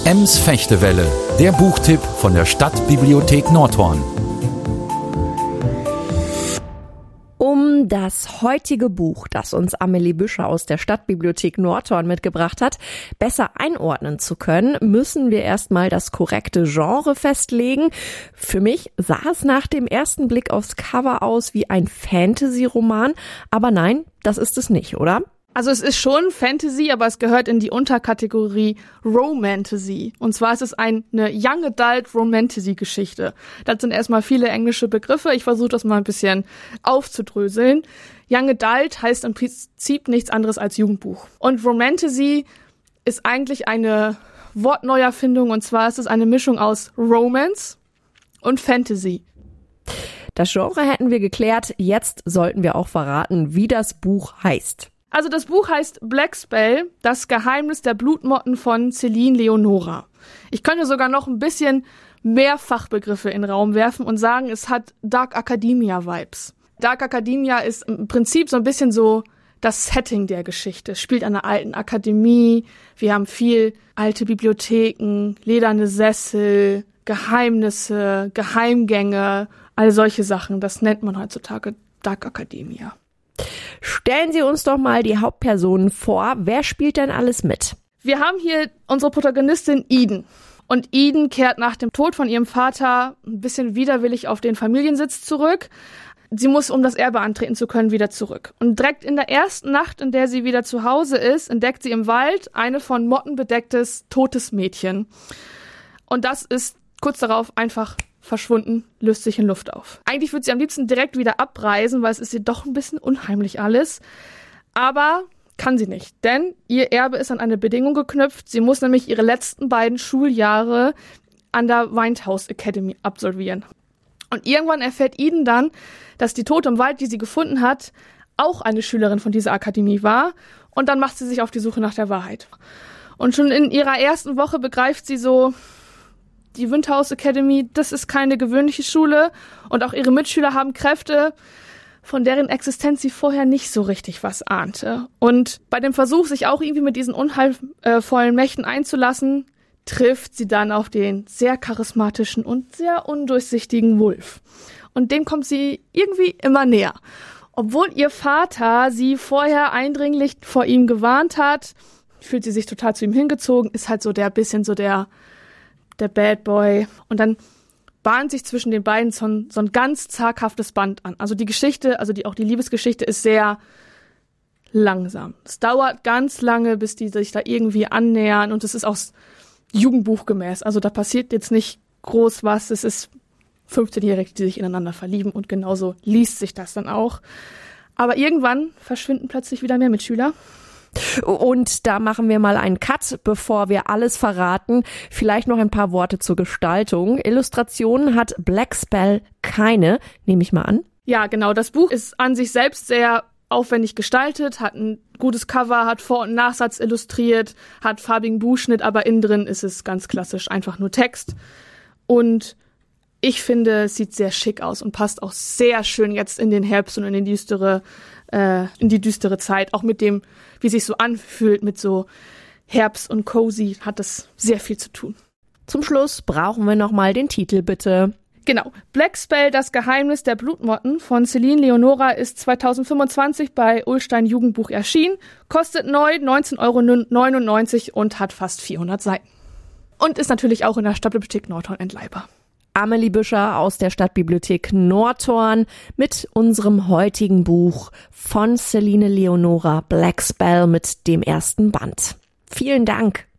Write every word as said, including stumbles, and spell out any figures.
Ems Fechtewelle, der Buchtipp von der Stadtbibliothek Nordhorn. Um das heutige Buch, das uns Amelie Büscher aus der Stadtbibliothek Nordhorn mitgebracht hat, besser einordnen zu können, müssen wir erstmal das korrekte Genre festlegen. Für mich sah es nach dem ersten Blick aufs Cover aus wie ein Fantasy-Roman, aber nein, das ist es nicht, oder? Also es ist schon Fantasy, aber es gehört in die Unterkategorie Romantasy. Und zwar ist es eine Young Adult Romantasy-Geschichte. Das sind erstmal viele englische Begriffe. Ich versuche das mal ein bisschen aufzudröseln. Young Adult heißt im Prinzip nichts anderes als Jugendbuch. Und Romantasy ist eigentlich eine Wortneuerfindung. Und zwar ist es eine Mischung aus Romance und Fantasy. Das Genre hätten wir geklärt. Jetzt sollten wir auch verraten, wie das Buch heißt. Also das Buch heißt Black Spell, das Geheimnis der Blutmotten von Celine Leonora. Ich könnte sogar noch ein bisschen mehr Fachbegriffe in den Raum werfen und sagen, es hat Dark Academia Vibes. Dark Academia ist im Prinzip so ein bisschen so das Setting der Geschichte. Es spielt an einer alten Akademie, wir haben viel alte Bibliotheken, lederne Sessel, Geheimnisse, Geheimgänge, all solche Sachen. Das nennt man heutzutage Dark Academia. Stellen Sie uns doch mal die Hauptpersonen vor. Wer spielt denn alles mit? Wir haben hier unsere Protagonistin Eden. Und Eden kehrt nach dem Tod von ihrem Vater ein bisschen widerwillig auf den Familiensitz zurück. Sie muss, um das Erbe antreten zu können, wieder zurück. Und direkt in der ersten Nacht, in der sie wieder zu Hause ist, entdeckt sie im Wald eine von Motten bedecktes, totes Mädchen. Und das ist kurz darauf einfach verschwunden, löst sich in Luft auf. Eigentlich würde sie am liebsten direkt wieder abreisen, weil es ist ihr doch ein bisschen unheimlich alles. Aber kann sie nicht, denn ihr Erbe ist an eine Bedingung geknüpft. Sie muss nämlich ihre letzten beiden Schuljahre an der Windhouse Academy absolvieren. Und irgendwann erfährt Eden dann, dass die Tote im Wald, die sie gefunden hat, auch eine Schülerin von dieser Akademie war. Und dann macht sie sich auf die Suche nach der Wahrheit. Und schon in ihrer ersten Woche begreift sie so, die Windhouse Academy, das ist keine gewöhnliche Schule und auch ihre Mitschüler haben Kräfte, von deren Existenz sie vorher nicht so richtig was ahnte. Und bei dem Versuch, sich auch irgendwie mit diesen unheilvollen Mächten einzulassen, trifft sie dann auf den sehr charismatischen und sehr undurchsichtigen Wolf. Und dem kommt sie irgendwie immer näher. Obwohl ihr Vater sie vorher eindringlich vor ihm gewarnt hat, fühlt sie sich total zu ihm hingezogen, ist halt so der bisschen so der der Bad Boy. Und dann bahnt sich zwischen den beiden so ein, so ein ganz zaghaftes Band an. Also die Geschichte, also die, auch die Liebesgeschichte ist sehr langsam. Es dauert ganz lange, bis die sich da irgendwie annähern und es ist auch jugendbuchgemäß. Also da passiert jetzt nicht groß was. Es ist fünfzehnjährige, die sich ineinander verlieben und genauso liest sich das dann auch. Aber irgendwann verschwinden plötzlich wieder mehr Mitschüler. Und da machen wir mal einen Cut, bevor wir alles verraten. Vielleicht noch ein paar Worte zur Gestaltung. Illustrationen hat Black Spell keine, nehme ich mal an. Ja, genau. Das Buch ist an sich selbst sehr aufwendig gestaltet, hat ein gutes Cover, hat Vor- und Nachsatz illustriert, hat farbigen Buchschnitt, aber innen drin ist es ganz klassisch, einfach nur Text. Und ich finde, es sieht sehr schick aus und passt auch sehr schön jetzt in den Herbst und in die düstere, äh, in die düstere Zeit. Auch mit dem, wie es sich so anfühlt, mit so Herbst und Cozy, hat das sehr viel zu tun. Zum Schluss brauchen wir nochmal den Titel, bitte. Genau. Black Spell, das Geheimnis der Blutmotten von Celine Leonora ist zweitausendfünfundzwanzig bei Ullstein Jugendbuch erschienen, kostet neu neunzehn Euro neunundneunzig und hat fast vierhundert Seiten. Und ist natürlich auch in der Stadtbibliothek Nordhorn entleihbar. Amelie Büscher aus der Stadtbibliothek Nordhorn mit unserem heutigen Buch von Celine Leonora, Black Spell mit dem ersten Band. Vielen Dank.